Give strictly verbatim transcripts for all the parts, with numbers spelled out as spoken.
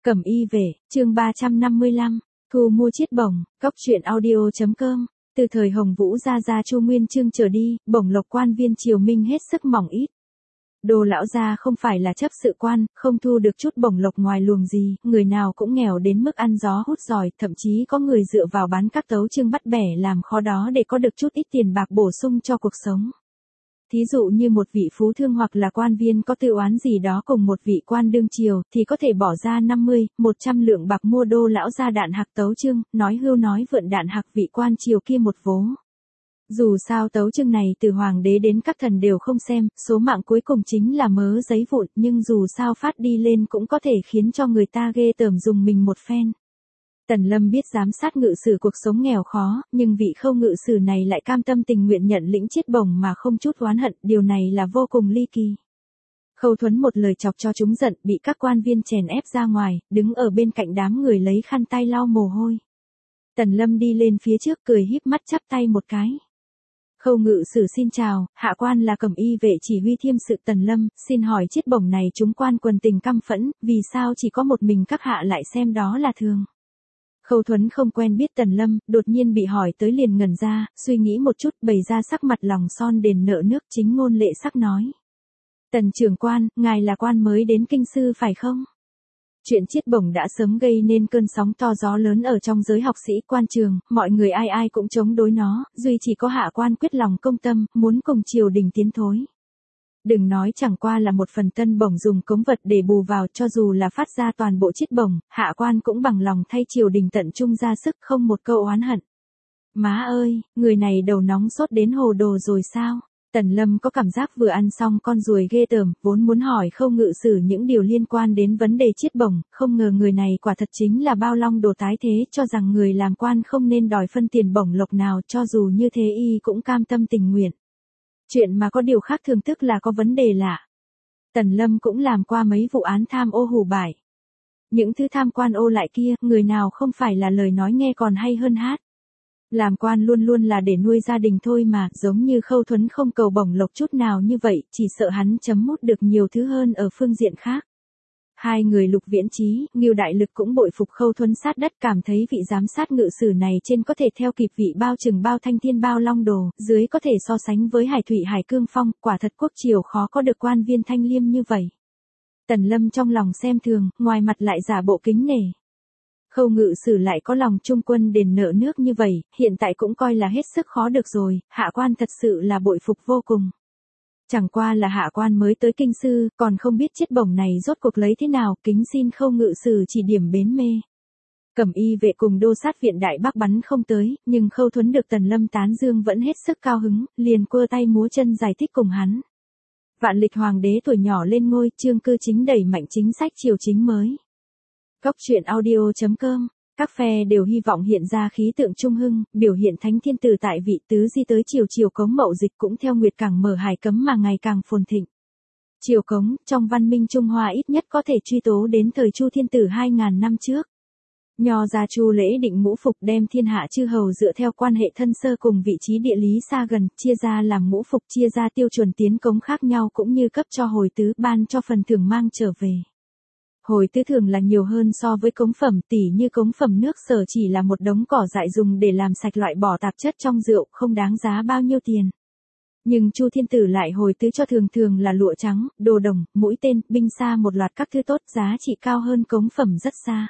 Cẩm y vệ, chương ba trăm năm mươi lăm, thu mua chiết bổng, cóc truyện audio chấm com. Từ thời Hồng Vũ gia gia Chu Nguyên Chương trở đi, bổng lộc quan viên triều minh hết sức mỏng ít. Đồ lão gia không phải là chấp sự quan, không thu được chút bổng lộc ngoài luồng gì, người nào cũng nghèo đến mức ăn gió hút giỏi, thậm chí có người dựa vào bán các tấu chương bắt bẻ làm khó đó để có được chút ít tiền bạc bổ sung cho cuộc sống. Thí dụ như một vị phú thương hoặc là quan viên có tư oán gì đó cùng một vị quan đương triều, thì có thể bỏ ra năm mươi, một trăm lượng bạc mua đô lão gia đạn hạc tấu chương, nói hưu nói vượn đạn hạc vị quan triều kia một vố. Dù sao tấu chương này từ hoàng đế đến các thần đều không xem, số mạng cuối cùng chính là mớ giấy vụn, nhưng dù sao phát đi lên cũng có thể khiến cho người ta ghê tởm dùng mình một phen. Tần Lâm biết giám sát ngự sử cuộc sống nghèo khó, nhưng vị Khâu ngự sử này lại cam tâm tình nguyện nhận lĩnh chiết bổng mà không chút oán hận, điều này là vô cùng ly kỳ. Khâu Thuấn một lời chọc cho chúng giận, bị các quan viên chèn ép ra ngoài, đứng ở bên cạnh đám người lấy khăn tay lau mồ hôi. Tần Lâm đi lên phía trước cười híp mắt chắp tay một cái. Khâu ngự sử xin chào, hạ quan là Cẩm y vệ chỉ huy thiêm sự Tần Lâm, xin hỏi chiết bổng này chúng quan quần tình căm phẫn, vì sao chỉ có một mình các hạ lại xem đó là thường. Khâu Thuấn không quen biết Tần Lâm, đột nhiên bị hỏi tới liền ngẩn ra, suy nghĩ một chút bày ra sắc mặt lòng son đền nợ nước chính ngôn lệ sắc nói. Tần trưởng quan, ngài là quan mới đến kinh sư phải không? Chuyện chiết bổng đã sớm gây nên cơn sóng to gió lớn ở trong giới học sĩ quan trường, mọi người ai ai cũng chống đối nó, duy chỉ có hạ quan quyết lòng công tâm, muốn cùng triều đình tiến thối. Đừng nói chẳng qua là một phần tân bổng dùng cống vật để bù vào, cho dù là phát ra toàn bộ chiết bổng, hạ quan cũng bằng lòng thay triều đình tận trung ra sức không một câu oán hận. Má ơi, người này đầu nóng sốt đến hồ đồ rồi sao? Tần Lâm có cảm giác vừa ăn xong con ruồi ghê tởm, vốn muốn hỏi Khâu ngự sử những điều liên quan đến vấn đề chiết bổng, không ngờ người này quả thật chính là bao long đồ tái thế, cho rằng người làm quan không nên đòi phân tiền bổng lộc nào, cho dù như thế y cũng cam tâm tình nguyện. Chuyện mà có điều khác thường tức là có vấn đề lạ. Tần Lâm cũng làm qua mấy vụ án tham ô hủ bại. Những thứ tham quan ô lại kia, người nào không phải là lời nói nghe còn hay hơn hát. Làm quan luôn luôn là để nuôi gia đình thôi mà, giống như Khâu Thuấn không cầu bổng lộc chút nào như vậy, chỉ sợ hắn chấm mút được nhiều thứ hơn ở phương diện khác. Hai người Lục Viễn Chí, Ngưu Đại Lực cũng bội phục Khâu Thuấn sát đất, cảm thấy vị giám sát ngự sử này trên có thể theo kịp vị bao trừng bao thanh thiên bao long đồ, dưới có thể so sánh với Hải Thủy Hải Cương Phong, quả thật quốc triều khó có được quan viên thanh liêm như vậy. Tần Lâm trong lòng xem thường, ngoài mặt lại giả bộ kính nể. Khâu ngự sử lại có lòng trung quân đền nợ nước như vậy, hiện tại cũng coi là hết sức khó được rồi, hạ quan thật sự là bội phục vô cùng. Chẳng qua là hạ quan mới tới kinh sư, còn không biết chiết bổng này rốt cuộc lấy thế nào, kính xin Khâu ngự sử chỉ điểm bến mê. Cẩm y vệ cùng đô sát viện Đại Bắc bắn không tới, nhưng Khâu Thuấn được Tần Lâm tán dương vẫn hết sức cao hứng, liền quơ tay múa chân giải thích cùng hắn. Vạn lịch hoàng đế tuổi nhỏ lên ngôi, Chương Cư Chính đẩy mạnh chính sách triều chính mới. Cóc truyện audio chấm com. Các phe đều hy vọng hiện ra khí tượng trung hưng, biểu hiện thánh thiên tử tại vị tứ di tới triều triều Cống Mậu Dịch cũng theo nguyệt cảng mở hải cấm mà ngày càng phồn thịnh. Triều Cống, trong văn minh Trung Hoa ít nhất có thể truy tố đến thời Chu Thiên Tử hai nghìn năm trước. Nho gia Chu lễ định ngũ phục đem thiên hạ chư hầu dựa theo quan hệ thân sơ cùng vị trí địa lý xa gần, chia ra làm ngũ phục, chia ra tiêu chuẩn tiến cống khác nhau cũng như cấp cho hồi tứ, ban cho phần thưởng mang trở về. Hồi tứ thường là nhiều hơn so với cống phẩm, tỉ như cống phẩm nước Sở chỉ là một đống cỏ dại dùng để làm sạch loại bỏ tạp chất trong rượu, không đáng giá bao nhiêu tiền. Nhưng Chu Thiên Tử lại hồi tứ cho thường thường là lụa trắng, đồ đồng, mũi tên, binh xa một loạt các thứ tốt, giá trị cao hơn cống phẩm rất xa.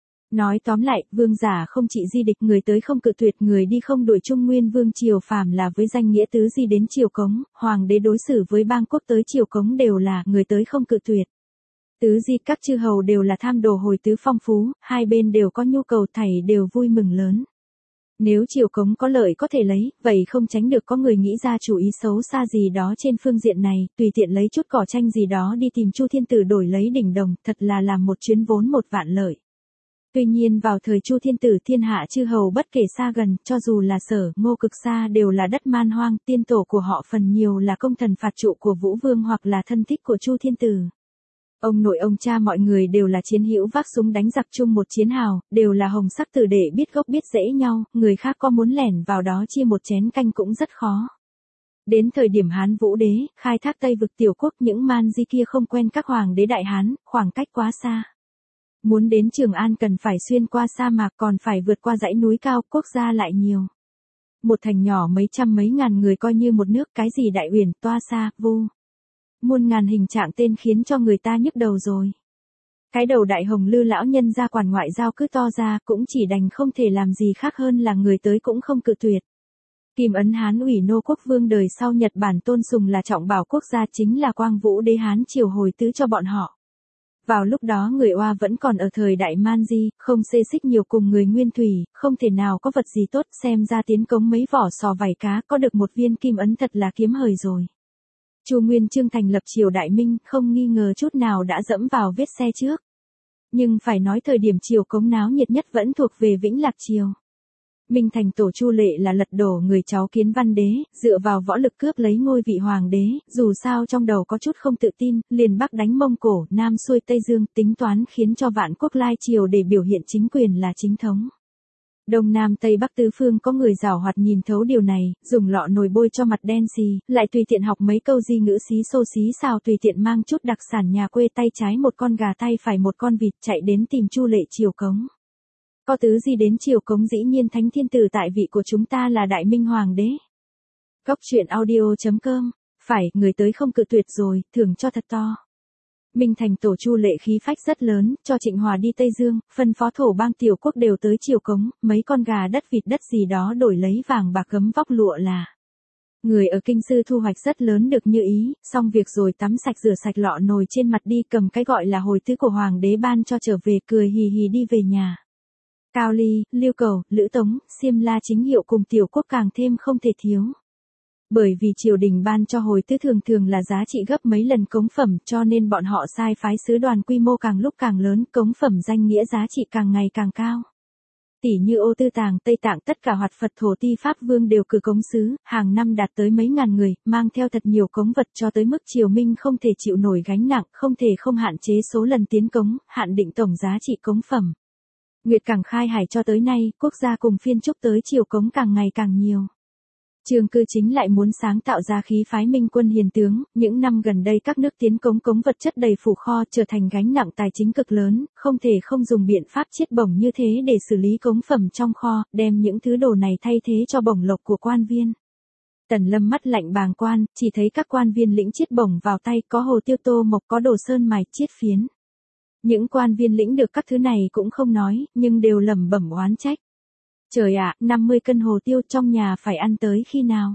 Nói tóm lại, vương giả không trị di địch, người tới không cự tuyệt, người đi không đuổi. Trung nguyên vương triều phàm là với danh nghĩa tứ di đến triều Cống, hoàng đế đối xử với bang quốc tới triều Cống đều là người tới không cự tuyệt. Tứ di các chư hầu đều là tham đồ hồi tứ phong phú, hai bên đều có nhu cầu, thảy đều vui mừng lớn. Nếu triều Cống có lợi có thể lấy, vậy không tránh được có người nghĩ ra chủ ý xấu xa gì đó trên phương diện này, tùy tiện lấy chút cỏ tranh gì đó đi tìm Chu Thiên Tử đổi lấy đỉnh đồng, thật là làm một chuyến vốn một vạn lợi. Tuy nhiên vào thời Chu Thiên Tử thiên hạ chư hầu bất kể xa gần, cho dù là Sở, Ngô Cực xa đều là đất man hoang, tiên tổ của họ phần nhiều là công thần phạt trụ của Vũ Vương hoặc là thân thích của Chu Thiên Tử. Ông nội ông cha mọi người đều là chiến hữu vác súng đánh giặc chung một chiến hào, đều là hồng sắc tử đệ biết gốc biết rễ nhau, người khác có muốn lẻn vào đó chia một chén canh cũng rất khó. Đến thời điểm Hán Vũ Đế, khai thác Tây vực tiểu quốc, những man di kia không quen các hoàng đế Đại Hán, khoảng cách quá xa. Muốn đến Trường An cần phải xuyên qua sa mạc còn phải vượt qua dãy núi cao, quốc gia lại nhiều. Một thành nhỏ mấy trăm mấy ngàn người coi như một nước, cái gì Đại Uyển, Toa Sa, Vu. Muôn ngàn hình trạng tên khiến cho người ta nhức đầu rồi. Cái đầu Đại Hồng Lư lão nhân ra quản ngoại giao cứ to ra, cũng chỉ đành không thể làm gì khác hơn là người tới cũng không cự tuyệt. Kim ấn Hán ủy nô quốc vương đời sau Nhật Bản tôn sùng là trọng bảo quốc gia, chính là Quang Vũ đế Hán triều hồi tứ cho bọn họ. Vào lúc đó người Oa vẫn còn ở thời đại Man Di, không xê xích nhiều cùng người Nguyên Thủy, không thể nào có vật gì tốt, xem ra tiến cống mấy vỏ sò vảy cá, có được một viên kim ấn thật là kiếm hời rồi. Chu Nguyên Chương thành lập triều Đại Minh, không nghi ngờ chút nào đã dẫm vào vết xe trước. Nhưng phải nói thời điểm triều cống náo nhiệt nhất vẫn thuộc về Vĩnh Lạc triều. Minh thành tổ Chu Lệ là lật đổ người cháu Kiến Văn đế, dựa vào võ lực cướp lấy ngôi vị hoàng đế, dù sao trong đầu có chút không tự tin, liền Bắc đánh Mông Cổ, Nam xuôi Tây Dương, tính toán khiến cho Vạn Quốc lai triều để biểu hiện chính quyền là chính thống. Đông Nam Tây Bắc tứ phương có người giảo hoạt nhìn thấu điều này, dùng lọ nồi bôi cho mặt đen xì, lại tùy tiện học mấy câu di ngữ xí xô xí xào, tùy tiện mang chút đặc sản nhà quê, tay trái một con gà tay phải một con vịt, chạy đến tìm Chu Lệ triều cống. Có tứ gì đến triều cống, dĩ nhiên thánh thiên tử tại vị của chúng ta là Đại Minh hoàng đế. Góc truyện audio chấm com, phải, người tới không cự tuyệt rồi, thưởng cho thật to. Minh thành tổ Chu Lệ khí phách rất lớn, cho Trịnh Hòa đi Tây Dương, phân phó thổ bang tiểu quốc đều tới triều cống, mấy con gà đất vịt đất gì đó đổi lấy vàng bạc gấm vóc lụa là. Người ở kinh sư thu hoạch rất lớn được như ý, xong việc rồi tắm sạch rửa sạch lọ nồi trên mặt đi, cầm cái gọi là hồi tứ của hoàng đế ban cho trở về, cười hì hì đi về nhà. Cao Ly, Lưu Cầu, Lữ Tống, Xiêm La chính hiệu cùng tiểu quốc càng thêm không thể thiếu. Bởi vì triều đình ban cho hồi tứ thường thường là giá trị gấp mấy lần cống phẩm, cho nên bọn họ sai phái sứ đoàn quy mô càng lúc càng lớn, cống phẩm danh nghĩa giá trị càng ngày càng cao. Tỷ như Ô Tư Tàng, Tây Tạng, tất cả hoạt Phật thổ ti Pháp vương đều cử cống sứ, hàng năm đạt tới mấy ngàn người, mang theo thật nhiều cống vật, cho tới mức triều Minh không thể chịu nổi gánh nặng, không thể không hạn chế số lần tiến cống, hạn định tổng giá trị cống phẩm. Nguyệt Cảng khai hải cho tới nay, quốc gia cùng phiên trúc tới triều cống càng ngày càng nhiều. Trương Cư Chính lại muốn sáng tạo ra khí phái minh quân hiền tướng, những năm gần đây các nước tiến cống cống vật chất đầy phủ kho, trở thành gánh nặng tài chính cực lớn, không thể không dùng biện pháp chiết bổng như thế để xử lý cống phẩm trong kho, đem những thứ đồ này thay thế cho bổng lộc của quan viên. Tần Lâm mắt lạnh bàng quan, chỉ thấy các quan viên lĩnh chiết bổng vào tay, có hồ tiêu tô mộc, có đồ sơn mài, chiết phiến. Những quan viên lĩnh được các thứ này cũng không nói, nhưng đều lẩm bẩm oán trách. Trời ạ, năm mươi cân hồ tiêu trong nhà phải ăn tới khi nào?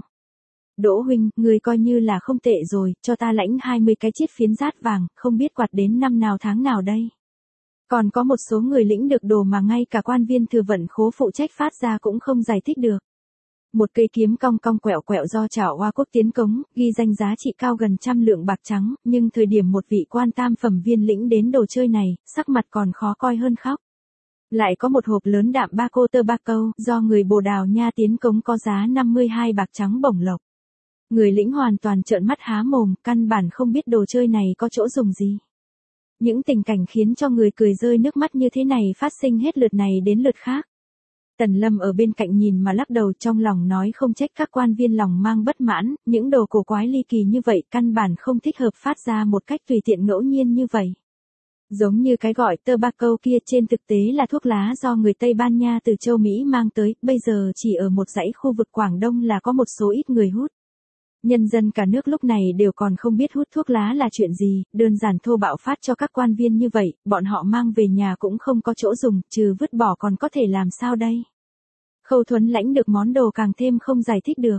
Đỗ huynh, người coi như là không tệ rồi, cho ta lãnh hai mươi cái chiết phiến rát vàng, không biết quạt đến năm nào tháng nào đây. Còn có một số người lĩnh được đồ mà ngay cả quan viên thừa vận khố phụ trách phát ra cũng không giải thích được. Một cây kiếm cong cong quẹo quẹo do Trảo Hoa Quốc tiến cống, ghi danh giá trị cao gần trăm lượng bạc trắng, nhưng thời điểm một vị quan tam phẩm viên lĩnh đến đồ chơi này, sắc mặt còn khó coi hơn khóc. Lại có một hộp lớn đạm ba cô tơ ba câu, do người Bồ Đào Nha tiến cống có giá năm mươi hai bạc trắng bổng lộc. Người lĩnh hoàn toàn trợn mắt há mồm, căn bản không biết đồ chơi này có chỗ dùng gì. Những tình cảnh khiến cho người cười rơi nước mắt như thế này phát sinh hết lượt này đến lượt khác. Tần Lâm ở bên cạnh nhìn mà lắc đầu, trong lòng nói không trách các quan viên lòng mang bất mãn, những đồ cổ quái ly kỳ như vậy căn bản không thích hợp phát ra một cách tùy tiện ngẫu nhiên như vậy. Giống như cái gọi tobacco kia, trên thực tế là thuốc lá do người Tây Ban Nha từ châu Mỹ mang tới, bây giờ chỉ ở một dãy khu vực Quảng Đông là có một số ít người hút. Nhân dân cả nước lúc này đều còn không biết hút thuốc lá là chuyện gì, đơn giản thô bạo phát cho các quan viên như vậy, bọn họ mang về nhà cũng không có chỗ dùng, trừ vứt bỏ còn có thể làm sao đây. Khâu Thuấn lãnh được món đồ càng thêm không giải thích được.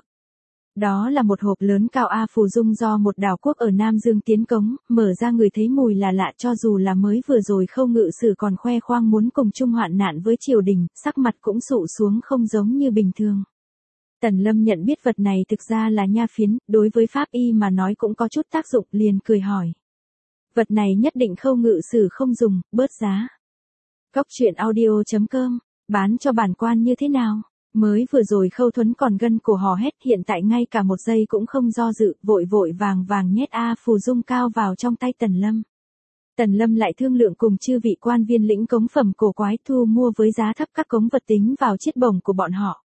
Đó là một hộp lớn cao A phù dung do một đảo quốc ở Nam Dương tiến cống, mở ra người thấy mùi là lạ, cho dù là mới vừa rồi Khâu Ngự Sử còn khoe khoang muốn cùng chung hoạn nạn với triều đình, sắc mặt cũng sụ xuống không giống như bình thường. Tần Lâm nhận biết vật này thực ra là nha phiến, đối với pháp y mà nói cũng có chút tác dụng, liền cười hỏi. Vật này nhất định Khâu Ngự Sử không dùng, bớt giá. Góc truyện audio chấm com, bán cho bản quan như thế nào? Mới vừa rồi Khâu Thuấn còn gân cổ hò hét, hiện tại ngay cả một giây cũng không do dự, vội vội vàng vàng nhét A phù dung cao vào trong tay Tần Lâm. Tần Lâm lại thương lượng cùng chư vị quan viên lĩnh cống phẩm cổ quái thu mua với giá thấp các cống vật tính vào chiết bổng của bọn họ.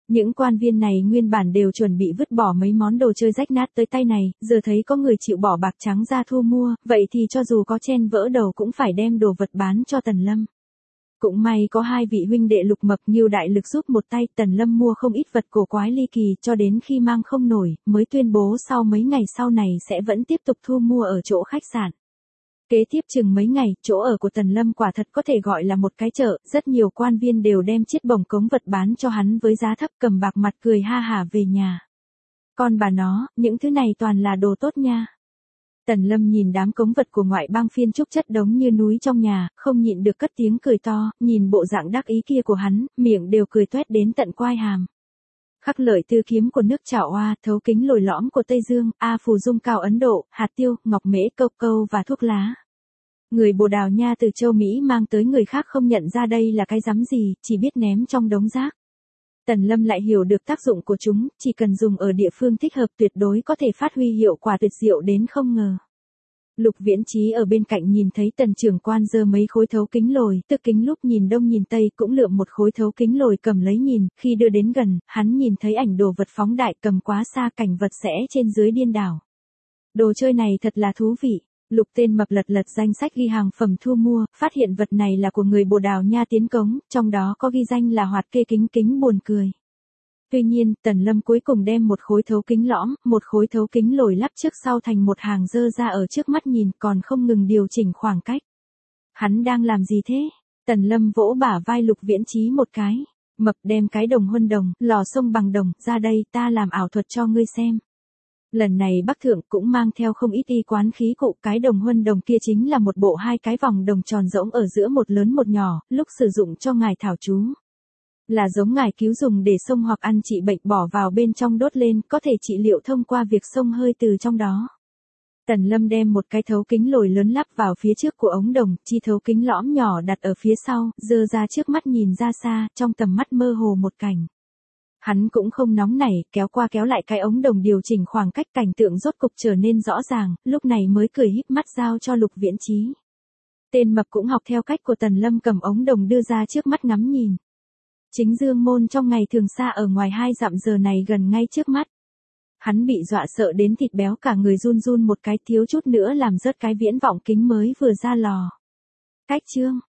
Những quan viên này nguyên bản đều chuẩn bị vứt bỏ mấy món đồ chơi rách nát tới tay này, giờ thấy có người chịu bỏ bạc trắng ra thu mua, vậy thì cho dù có chen vỡ đầu cũng phải đem đồ vật bán cho Tần Lâm. Cũng may có hai vị huynh đệ Lục Mập Nghiêu đại lực giúp một tay, Tần Lâm mua không ít vật cổ quái ly kỳ cho đến khi mang không nổi, mới tuyên bố sau mấy ngày sau này sẽ vẫn tiếp tục thu mua ở chỗ khách sạn. Kế tiếp chừng mấy ngày, chỗ ở của Tần Lâm quả thật có thể gọi là một cái chợ, rất nhiều quan viên đều đem chiếc bổng cống vật bán cho hắn với giá thấp, cầm bạc mặt cười ha hả về nhà. Con bà nó, những thứ này toàn là đồ tốt nha. Tần Lâm nhìn đám cống vật của ngoại bang phiên trúc chất đống như núi trong nhà, không nhịn được cất tiếng cười to, nhìn bộ dạng đắc ý kia của hắn, miệng đều cười toét đến tận quai hàm. Khắc lợi tư kiếm của nước Trảo Oa, thấu kính lồi lõm của Tây Dương, A phù dung cao Ấn Độ, hạt tiêu, ngọc mễ, câu câu và thuốc lá. Người Bồ Đào Nha từ châu Mỹ mang tới người khác không nhận ra đây là cái rắm gì, chỉ biết ném trong đống rác. Tần Lâm lại hiểu được tác dụng của chúng, chỉ cần dùng ở địa phương thích hợp tuyệt đối có thể phát huy hiệu quả tuyệt diệu đến không ngờ. Lục Viễn Chí ở bên cạnh nhìn thấy Tần trưởng quan giơ mấy khối thấu kính lồi, tức kính lúc nhìn đông nhìn tây cũng lượm một khối thấu kính lồi cầm lấy nhìn, khi đưa đến gần, hắn nhìn thấy ảnh đồ vật phóng đại cầm quá xa cảnh vật sẽ trên dưới điên đảo. Đồ chơi này thật là thú vị. Lục tên mập lật lật danh sách ghi hàng phẩm thu mua, phát hiện vật này là của người Bồ Đào Nha tiến cống, trong đó có ghi danh là hoạt kê kính kính buồn cười. Tuy nhiên, Tần Lâm cuối cùng đem một khối thấu kính lõm, một khối thấu kính lồi lắp trước sau thành một hàng dơ ra ở trước mắt nhìn, còn không ngừng điều chỉnh khoảng cách. Hắn đang làm gì thế? Tần Lâm vỗ bả vai Lục Viễn Chí một cái. Mập đem cái đồng huân đồng, lò sông bằng đồng, ra đây ta làm ảo thuật cho ngươi xem. Lần này Bắc Thượng cũng mang theo không ít y quán khí cụ, cái đồng huân đồng kia chính là một bộ hai cái vòng đồng tròn rỗng ở giữa một lớn một nhỏ, lúc sử dụng cho ngài thảo chú. Là giống ngài cứu dùng để xông hoặc ăn trị bệnh bỏ vào bên trong đốt lên, có thể trị liệu thông qua việc xông hơi từ trong đó. Tần Lâm đem một cái thấu kính lồi lớn lắp vào phía trước của ống đồng, chi thấu kính lõm nhỏ đặt ở phía sau, dơ ra trước mắt nhìn ra xa, trong tầm mắt mơ hồ một cảnh. Hắn cũng không nóng nảy, kéo qua kéo lại cái ống đồng điều chỉnh khoảng cách, cảnh tượng rốt cục trở nên rõ ràng, lúc này mới cười híp mắt giao cho Lục Viễn Chí. Tên mập cũng học theo cách của Tần Lâm cầm ống đồng đưa ra trước mắt ngắm nhìn. Chính Dương Môn trong ngày thường xa ở ngoài hai dặm giờ này gần ngay trước mắt. Hắn bị dọa sợ đến thịt béo cả người run run một cái, thiếu chút nữa làm rớt cái viễn vọng kính mới vừa ra lò. Cách chương